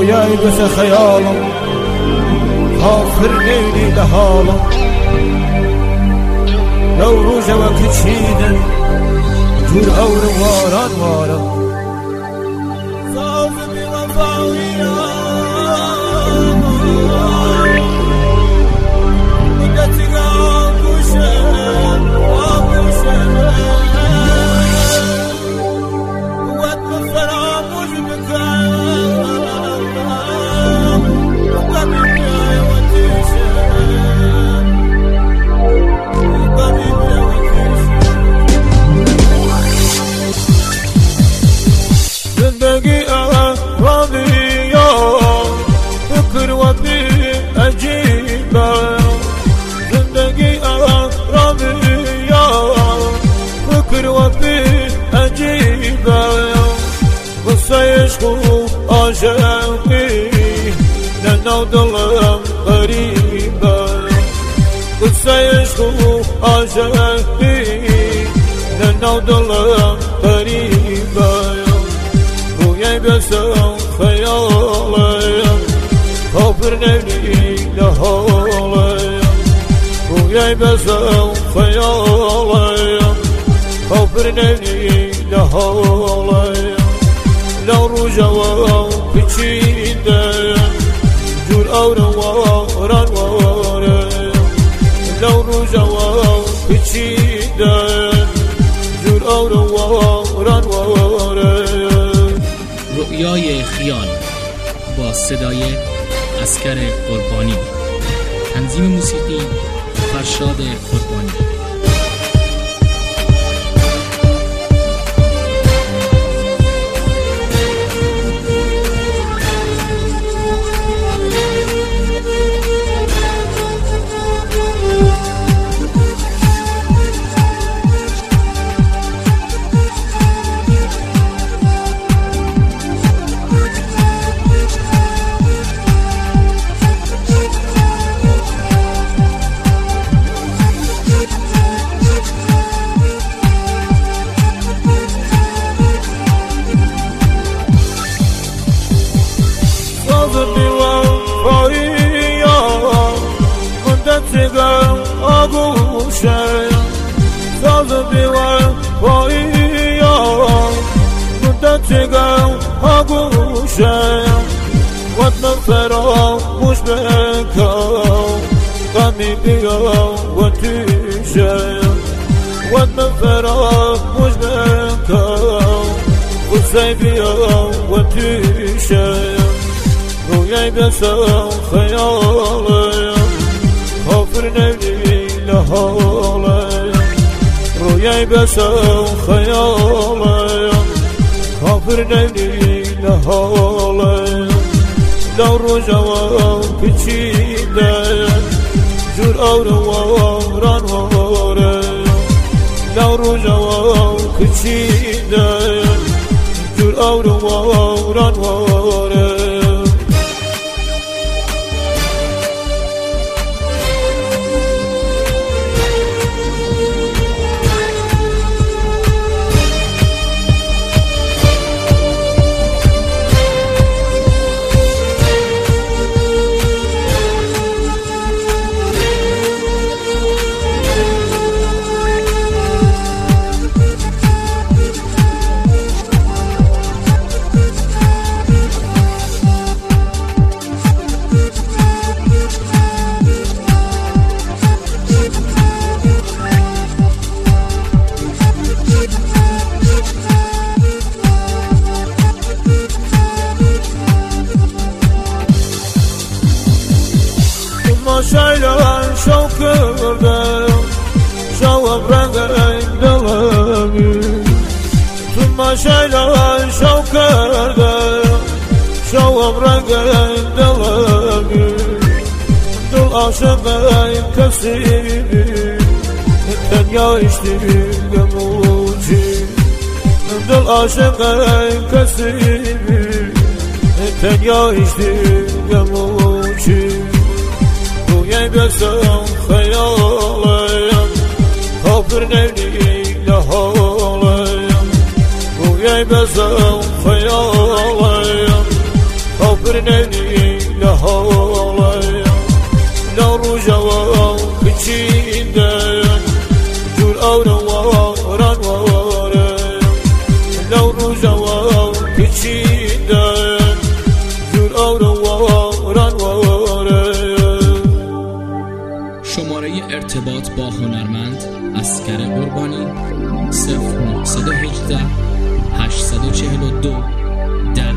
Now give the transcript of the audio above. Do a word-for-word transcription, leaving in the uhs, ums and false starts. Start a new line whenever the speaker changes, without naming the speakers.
رویای بس خیالم کافر نیلی لحالم لو روز وقت چیدن جور اور واران وارم صاف بوفاویه زندگی راضیه فکر و بی عجیبه زندگی راضیه فکر و بی عجیبه قصه عشق و عاشقی لنو دلم غریبه قصه عشق و عاشقی لنو دلم غریبه بسم خیالیم کافر نیلی لحالیم رویای بسم خیالیم کافر نیلی لحالیم لو رو جواب پیچیدیم جور اور واران واریم لو رو جواب پیچیدیم جور اور واران واریم
رؤیای خیال با صدای عسکر قربانی، تنظیم موسیقی فرشاد قربانی.
ساز بیوار بایم مدتگم آگوشم وطن فراموش بکن غمی بیام و تیشم وطن فراموش بکن غصه بیام و تیشم رویای بسم خیالیم کافر نیلی لحالیم رویای بسم خیالیم کافر نیلی لحالیم لو رو جواب پیچیدیم جور اور واران واریم لو رو جواب پیچیدیم جور اور واران واریم شایلان شو کردم شوام رنگ دلمی ثم شایلان شو کردم شوام رنگ دلمی دل عاشق کسی تنیا اشتیم موجی دل عاشق کسی تنیا اشتیم موجی رویای بسم خیالیم کافر نیلی لحالیم رویای بسم خیالیم کافر کافر نمی لحاله لا رجوا بچینده جور آورواران واره لا رجوا بچینده جور آورواران واره.
شماره ارتباط با هنرمند عسکر قربانی صفر نهصد و هجده هشتصد و چهل و دو ده